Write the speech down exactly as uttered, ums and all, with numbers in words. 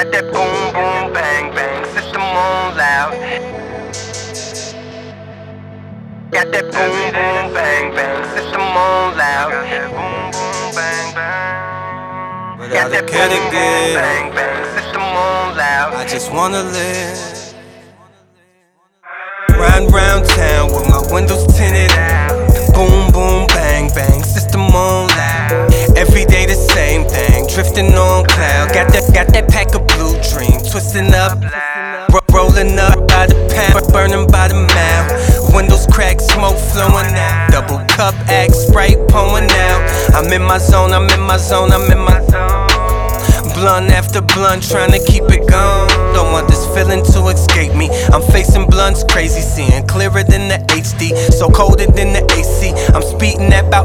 Got that boom boom bang bang, system on loud. Got that boom boom bang bang, system on loud. Got that boom boom bang bang. Got that boom boom bang bang, system on loud. I just wanna live. Ride round town with my windows tinted out. Boom boom bang bang, system on loud. Every day the same thing, drifting on cloud. Got that, got that pack of blue dream, twisting up, ro rolling up by the pound, burning by the mouth. Windows cracked, smoke flowing out. Double cup, axe, Sprite pouring out. I'm in my zone, I'm in my zone, I'm in my zone. Blunt after blunt, trying to keep it going. Don't want this feeling to escape me. I'm facing blunts, crazy, seeing clearer than the H D, so colder than the A C. I'm speeding at about